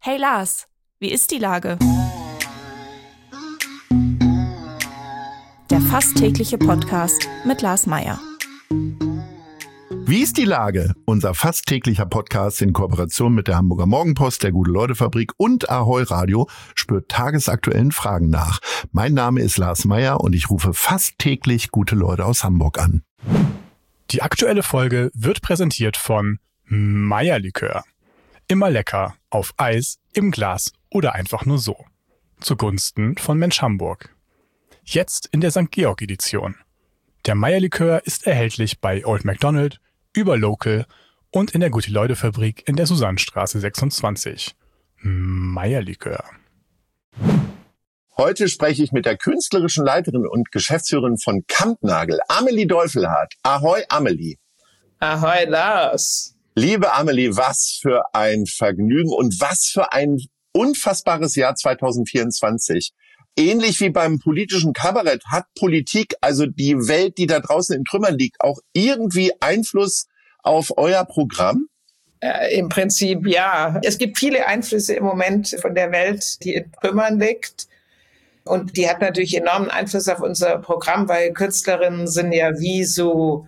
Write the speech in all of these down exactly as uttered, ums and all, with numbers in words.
Hey Lars, wie ist die Lage? Der fast tägliche Podcast mit Lars Meyer. Wie ist die Lage? Unser fast täglicher Podcast in Kooperation mit der Hamburger Morgenpost, der Gute-Leute-Fabrik und Ahoi Radio spürt tagesaktuellen Fragen nach. Mein Name ist Lars Meyer und ich rufe fast täglich gute Leute aus Hamburg an. Die aktuelle Folge wird präsentiert von Meyer-Likör. Immer lecker, auf Eis, im Glas oder einfach nur so. Zugunsten von Mensch Hamburg. Jetzt in der Sankt Georg-Edition. Der Meyer-Likör ist erhältlich bei Old McDonald, über Local und in der Gute-Leute-Fabrik in der Susannstraße sechsundzwanzig. Meyer-Likör. Heute spreche ich mit der künstlerischen Leiterin und Geschäftsführerin von Kampnagel, Amelie Deufelhardt. Ahoi, Amelie. Ahoi, Lars. Liebe Amelie, was für ein Vergnügen und was für ein unfassbares Jahr zwanzig vierundzwanzig. Ähnlich wie beim politischen Kabarett hat Politik, also die Welt, die da draußen in Trümmern liegt, auch irgendwie Einfluss auf euer Programm? Äh, Im Prinzip ja. Es gibt viele Einflüsse im Moment von der Welt, die in Trümmern liegt. Und die hat natürlich enormen Einfluss auf unser Programm, weil Künstlerinnen sind ja wie so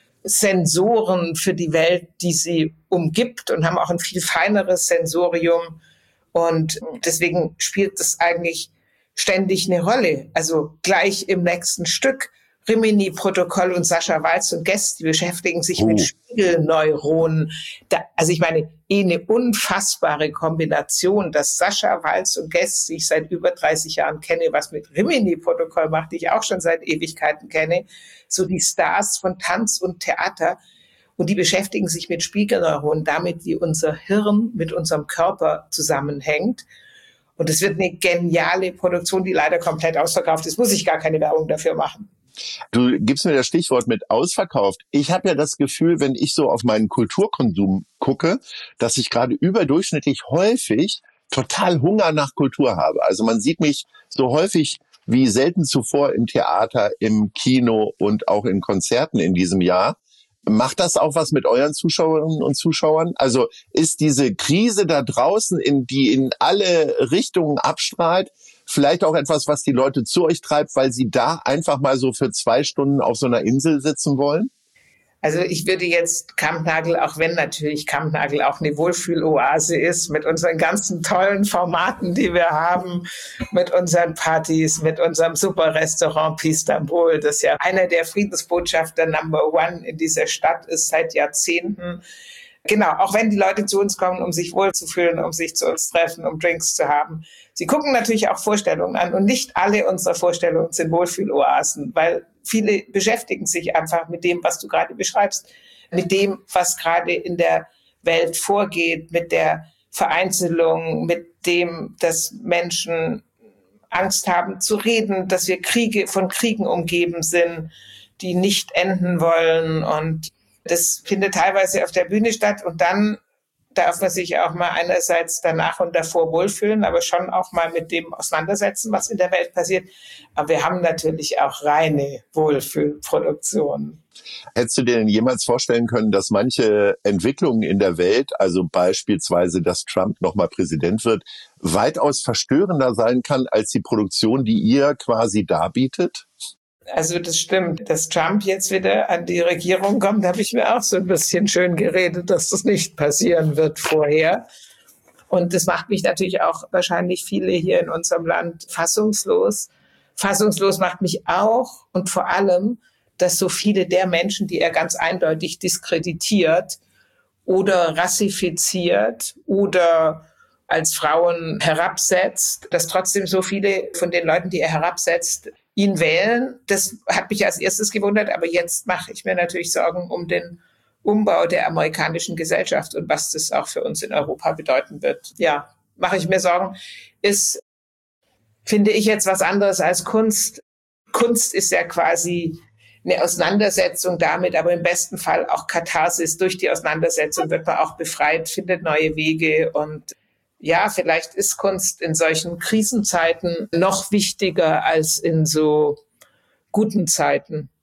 Sensoren für die Welt, die sie umgibt und haben auch ein viel feineres Sensorium. Und deswegen spielt es eigentlich ständig eine Rolle. Also gleich im nächsten Stück Rimini-Protokoll und Sascha Waltz und Guest, die beschäftigen sich oh. mit Spiegelneuronen. Da, also ich meine, eh eine unfassbare Kombination, dass Sascha Waltz und Guest, die ich seit über dreißig Jahren kenne, was mit Rimini-Protokoll macht, die ich auch schon seit Ewigkeiten kenne, so die Stars von Tanz und Theater. Und die beschäftigen sich mit Spiegelneuronen, damit wie unser Hirn mit unserem Körper zusammenhängt. Und es wird eine geniale Produktion, die leider komplett ausverkauft ist. Muss ich gar keine Werbung dafür machen. Du gibst mir das Stichwort mit ausverkauft. Ich habe ja das Gefühl, wenn ich so auf meinen Kulturkonsum gucke, dass ich gerade überdurchschnittlich häufig total Hunger nach Kultur habe. Also man sieht mich so häufig wie selten zuvor im Theater, im Kino und auch in Konzerten in diesem Jahr. Macht das auch was mit euren Zuschauerinnen und Zuschauern? Also ist diese Krise da draußen, in die in alle Richtungen abstrahlt, vielleicht auch etwas, was die Leute zu euch treibt, weil sie da einfach mal so für zwei Stunden auf so einer Insel sitzen wollen? Also ich würde jetzt Kampnagel, auch wenn natürlich Kampnagel auch eine Wohlfühloase ist, mit unseren ganzen tollen Formaten, die wir haben, mit unseren Partys, mit unserem super Restaurant Pistambul, das ja einer der Friedensbotschafter Number One in dieser Stadt ist seit Jahrzehnten. Genau, auch wenn die Leute zu uns kommen, um sich wohlzufühlen, um sich zu uns treffen, um Drinks zu haben. Sie gucken natürlich auch Vorstellungen an und nicht alle unserer Vorstellungen sind Wohlfühloasen, weil viele beschäftigen sich einfach mit dem, was du gerade beschreibst, mit dem, was gerade in der Welt vorgeht, mit der Vereinzelung, mit dem, dass Menschen Angst haben zu reden, dass wir Kriege von Kriegen umgeben sind, die nicht enden wollen. Und das findet teilweise auf der Bühne statt und dann darf man sich auch mal einerseits danach und davor wohlfühlen, aber schon auch mal mit dem auseinandersetzen, was in der Welt passiert. Aber wir haben natürlich auch reine Wohlfühlproduktionen. Hättest du dir denn jemals vorstellen können, dass manche Entwicklungen in der Welt, also beispielsweise, dass Trump nochmal Präsident wird, weitaus verstörender sein kann als die Produktion, die ihr quasi darbietet? Also das stimmt. Dass Trump jetzt wieder an die Regierung kommt, habe ich mir auch so ein bisschen schön geredet, dass das nicht passieren wird vorher. Und das macht mich natürlich auch wahrscheinlich viele hier in unserem Land fassungslos. Fassungslos macht mich auch und vor allem, dass so viele der Menschen, die er ganz eindeutig diskreditiert oder rassifiziert oder als Frauen herabsetzt, dass trotzdem so viele von den Leuten, die er herabsetzt, ihn wählen. Das hat mich als erstes gewundert, aber jetzt mache ich mir natürlich Sorgen um den Umbau der amerikanischen Gesellschaft und was das auch für uns in Europa bedeuten wird. Ja, mache ich mir Sorgen. Ist, finde ich, jetzt was anderes als Kunst. Kunst ist ja quasi eine Auseinandersetzung damit, aber im besten Fall auch Katharsis. Durch die Auseinandersetzung wird man auch befreit, findet neue Wege und ja, vielleicht ist Kunst in solchen Krisenzeiten noch wichtiger als in so guten Zeiten.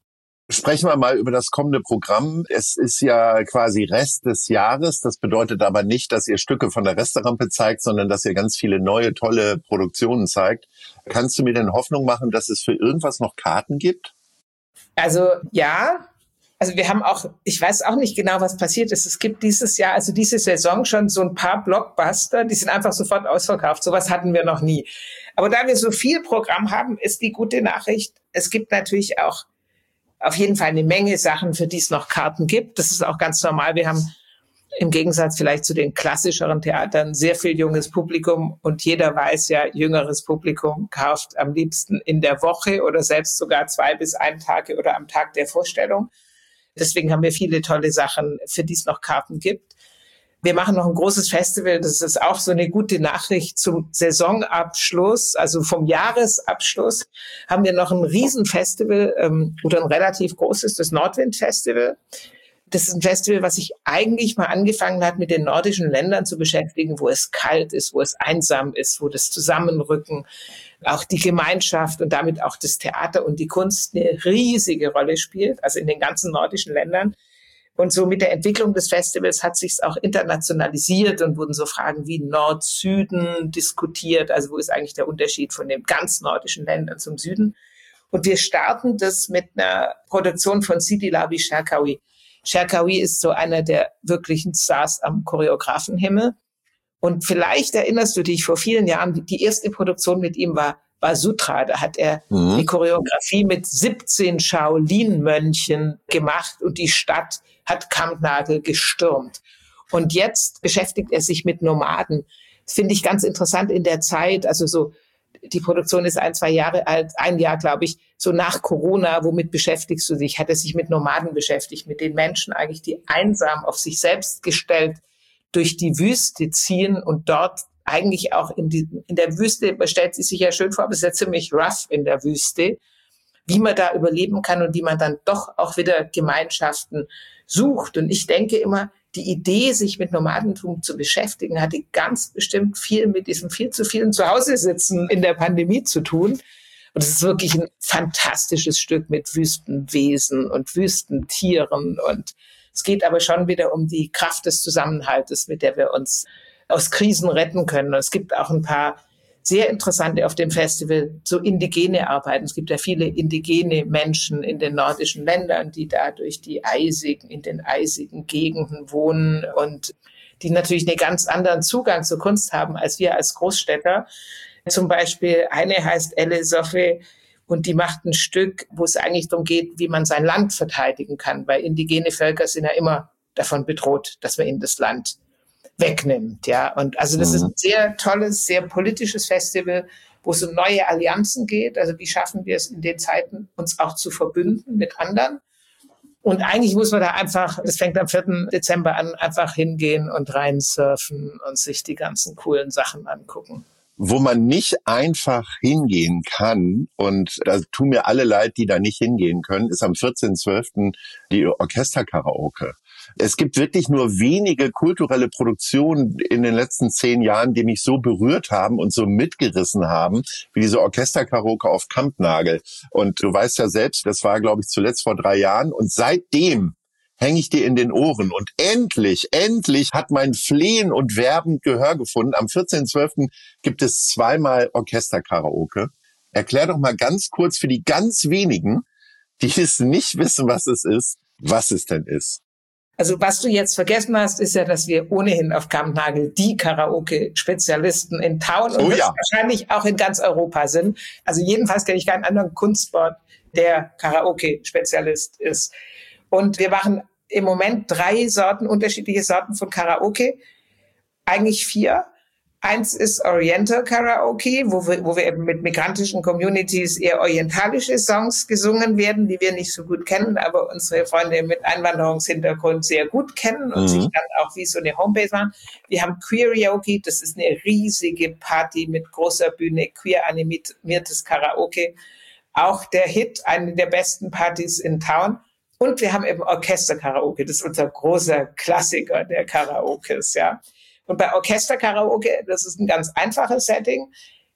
Sprechen wir mal über das kommende Programm. Es ist ja quasi Rest des Jahres. Das bedeutet aber nicht, dass ihr Stücke von der Resterampe zeigt, sondern dass ihr ganz viele neue, tolle Produktionen zeigt. Kannst du mir denn Hoffnung machen, dass es für irgendwas noch Karten gibt? Also ja, also wir haben auch, ich weiß auch nicht genau, was passiert ist. Es gibt dieses Jahr, also diese Saison schon so ein paar Blockbuster, die sind einfach sofort ausverkauft. Sowas hatten wir noch nie. Aber da wir so viel Programm haben, ist die gute Nachricht, es gibt natürlich auch auf jeden Fall eine Menge Sachen, für die es noch Karten gibt. Das ist auch ganz normal. Wir haben im Gegensatz vielleicht zu den klassischeren Theatern sehr viel junges Publikum und jeder weiß ja, jüngeres Publikum kauft am liebsten in der Woche oder selbst sogar zwei bis ein Tage oder am Tag der Vorstellung. Deswegen haben wir viele tolle Sachen, für die es noch Karten gibt. Wir machen noch ein großes Festival, das ist auch so eine gute Nachricht zum Saisonabschluss, also vom Jahresabschluss haben wir noch ein Riesenfestival ähm, oder ein relativ großes, das Nordwind-Festival. Das ist ein Festival, was sich eigentlich mal angefangen hat, mit den nordischen Ländern zu beschäftigen, wo es kalt ist, wo es einsam ist, wo das Zusammenrücken, auch die Gemeinschaft und damit auch das Theater und die Kunst eine riesige Rolle spielt, also in den ganzen nordischen Ländern. Und so mit der Entwicklung des Festivals hat sich's auch internationalisiert und wurden so Fragen wie Nord-Süden diskutiert. Also wo ist eigentlich der Unterschied von den ganz nordischen Ländern zum Süden? Und wir starten das mit einer Produktion von Sidi Larbi Cherkaoui. Cherkaoui ist so einer der wirklichen Stars am Choreografenhimmel. Und vielleicht erinnerst du dich, vor vielen Jahren, die erste Produktion mit ihm war Basutra. Da hat er mhm. eine Choreografie mit siebzehn Shaolin-Mönchen gemacht und die Stadt hat Kampnagel gestürmt. Und jetzt beschäftigt er sich mit Nomaden. Das finde ich ganz interessant in der Zeit. Also so, die Produktion ist ein, zwei Jahre alt, ein Jahr, glaube ich, so nach Corona. Womit beschäftigst du dich? Hat er sich mit Nomaden beschäftigt, mit den Menschen eigentlich, die einsam auf sich selbst gestellt durch die Wüste ziehen und dort eigentlich auch in, die, in der Wüste, man stellt sie sich ja schön vor, aber es ist ja ziemlich rough in der Wüste, wie man da überleben kann und wie man dann doch auch wieder Gemeinschaften sucht. Und ich denke immer, die Idee, sich mit Nomadentum zu beschäftigen, hatte ganz bestimmt viel mit diesem viel zu vielen Zuhause-Sitzen in der Pandemie zu tun. Und es ist wirklich ein fantastisches Stück mit Wüstenwesen und Wüstentieren. Und es geht aber schon wieder um die Kraft des Zusammenhaltes, mit der wir uns aus Krisen retten können. Und es gibt auch ein paar sehr interessante auf dem Festival, so indigene Arbeiten. Es gibt ja viele indigene Menschen in den nordischen Ländern, die da durch die eisigen, in den eisigen Gegenden wohnen und die natürlich einen ganz anderen Zugang zur Kunst haben als wir als Großstädter. Zum Beispiel eine heißt Elle Sophie und die macht ein Stück, wo es eigentlich darum geht, wie man sein Land verteidigen kann, weil indigene Völker sind ja immer davon bedroht, dass man ihnen das Land wegnimmt, ja. Und also das ist ein sehr tolles, sehr politisches Festival, wo es um neue Allianzen geht. Also wie schaffen wir es in den Zeiten, uns auch zu verbünden mit anderen? Und eigentlich muss man da einfach, das fängt am vierten Dezember an, einfach hingehen und reinsurfen und sich die ganzen coolen Sachen angucken. Wo man nicht einfach hingehen kann, und da tun mir alle leid, die da nicht hingehen können, ist am vierzehnten zwölften die Orchesterkaraoke. Es gibt wirklich nur wenige kulturelle Produktionen in den letzten zehn Jahren, die mich so berührt haben und so mitgerissen haben, wie diese Orchesterkaraoke auf Kampnagel. Und du weißt ja selbst, das war, glaube ich, zuletzt vor drei Jahren. Und seitdem hänge ich dir in den Ohren. Und endlich, endlich hat mein Flehen und Werben Gehör gefunden. Am vierzehnten zwölften gibt es zweimal Orchesterkaraoke. Erklär doch mal ganz kurz für die ganz wenigen, die es nicht wissen, was es ist, was es denn ist. Also was du jetzt vergessen hast, ist ja, dass wir ohnehin auf Kampnagel die Karaoke-Spezialisten in Town und oh, ja. wahrscheinlich auch in ganz Europa sind. Also jedenfalls kenne ich keinen anderen Kunstsport, der Karaoke-Spezialist ist. Und wir machen im Moment drei Sorten, unterschiedliche Sorten von Karaoke. Eigentlich vier. Eins ist Oriental Karaoke, wo wir, wo wir eben mit migrantischen Communities eher orientalische Songs gesungen werden, die wir nicht so gut kennen, aber unsere Freunde mit Einwanderungshintergrund sehr gut kennen und mhm. sich dann auch wie so eine Homebase machen. Wir haben Queerioke, das ist eine riesige Party mit großer Bühne, queer animiertes Karaoke. Auch der Hit, eine der besten Partys in Town. Und wir haben eben Orchester-Karaoke, das ist unser großer Klassiker der Karaokes, ja. Und bei Orchester-Karaoke, das ist ein ganz einfaches Setting.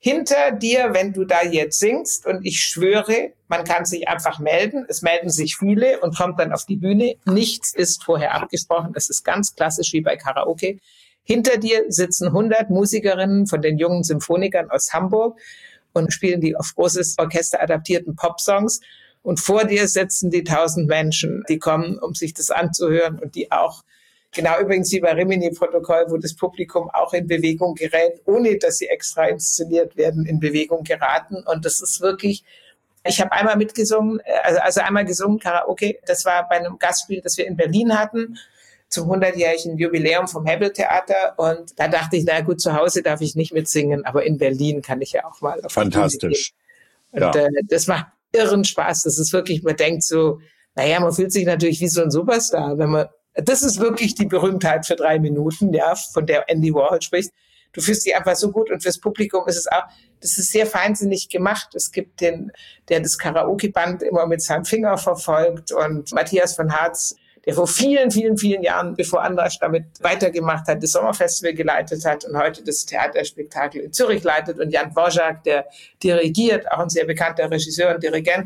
hinter dir, wenn du da jetzt singst, und ich schwöre, man kann sich einfach melden. Es melden sich viele und kommt dann auf die Bühne. Nichts ist vorher abgesprochen. Das ist ganz klassisch wie bei Karaoke. Hinter dir sitzen hundert Musikerinnen von den jungen Symphonikern aus Hamburg und spielen die auf großes Orchester adaptierten Popsongs. Und vor dir sitzen die tausend Menschen, die kommen, um sich das anzuhören und die auch, genau übrigens wie bei Rimini-Protokoll, wo das Publikum auch in Bewegung gerät, ohne dass sie extra inszeniert werden, in Bewegung geraten. Und das ist wirklich, ich habe einmal mitgesungen, also, also einmal gesungen, Karaoke, das war bei einem Gastspiel, das wir in Berlin hatten, zum hundertjährigen Jubiläum vom Hebbel-Theater. Und da dachte ich, na gut, zu Hause darf ich nicht mitsingen, aber in Berlin kann ich ja auch mal auf Fantastisch. Die Bühne gehen. Und ja. äh, das macht irren Spaß. Das ist wirklich, man denkt so, naja, man fühlt sich natürlich wie so ein Superstar, wenn man, das ist wirklich die Berühmtheit für drei Minuten, ja, von der Andy Warhol spricht. Du fühlst dich einfach so gut, und fürs Publikum ist es auch, das ist sehr feinsinnig gemacht. Es gibt den, der das Karaoke-Band immer mit seinem Finger verfolgt, und Matthias von Harz, der vor vielen, vielen, vielen Jahren, bevor Andrasch damit weitergemacht hat, das Sommerfestival geleitet hat und heute das Theaterspektakel in Zürich leitet, und Jan Dvorak, der dirigiert, auch ein sehr bekannter Regisseur und Dirigent.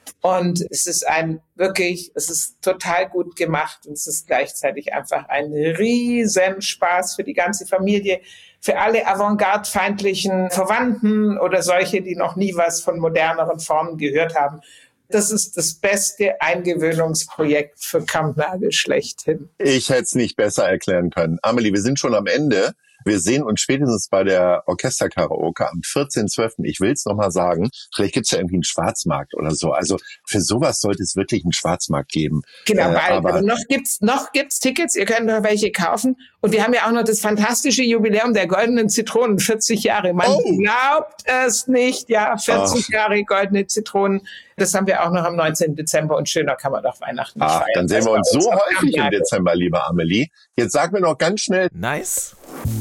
Und es ist ein wirklich, es ist total gut gemacht, und es ist gleichzeitig einfach ein Riesenspaß für die ganze Familie, für alle avantgarde-feindlichen Verwandten oder solche, die noch nie was von moderneren Formen gehört haben. Das ist das beste Eingewöhnungsprojekt für Kampnagel schlechthin. Ich hätte es nicht besser erklären können. Amelie, wir sind schon am Ende. Wir sehen uns spätestens bei der Orchesterkaraoke am vierzehnten zwölften Ich will es nochmal sagen, vielleicht gibt es ja irgendwie einen Schwarzmarkt oder so. Also für sowas sollte es wirklich einen Schwarzmarkt geben. Genau, äh, weil aber also noch gibt's noch gibt's Tickets, ihr könnt noch welche kaufen. Und wir haben ja auch noch das fantastische Jubiläum der Goldenen Zitronen, vierzig Jahre. Man Oh. glaubt es nicht, ja, vierzig Ach. Jahre Goldene Zitronen. Das haben wir auch noch am neunzehnten Dezember, und schöner kann man doch Weihnachten nicht Ach, feiern. dann sehen wir uns Das so war häufig im Kampnagel. Dezember, liebe Amelie. Jetzt sag mir noch ganz schnell, Nice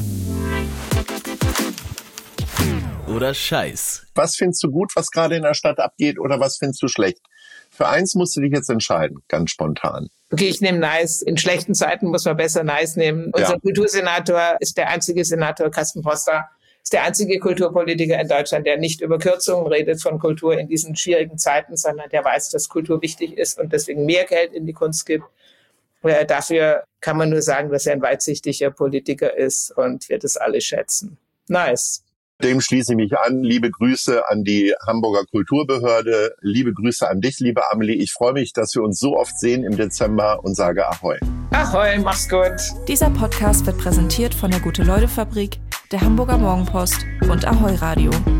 oder Scheiß? was findest du gut, was gerade in der Stadt abgeht, oder was findest du schlecht? Für eins musst du dich jetzt entscheiden, ganz spontan. Okay, ich nehme Nice. In schlechten Zeiten muss man besser Nice nehmen. Unser Ja. Kultursenator ist der einzige Senator, Carsten Poster, ist der einzige Kulturpolitiker in Deutschland, der nicht über Kürzungen redet von Kultur in diesen schwierigen Zeiten, sondern der weiß, dass Kultur wichtig ist und deswegen mehr Geld in die Kunst gibt. Äh, dafür kann man nur sagen, dass er ein weitsichtiger Politiker ist und wir das alle schätzen. Nice. Dem schließe ich mich an. Liebe Grüße an die Hamburger Kulturbehörde. Liebe Grüße an dich, liebe Amelie. Ich freue mich, dass wir uns so oft sehen im Dezember, und sage Ahoi. Ahoi, mach's gut. Dieser Podcast wird präsentiert von der Gute-Leute-Fabrik, der Hamburger Morgenpost und Ahoi Radio.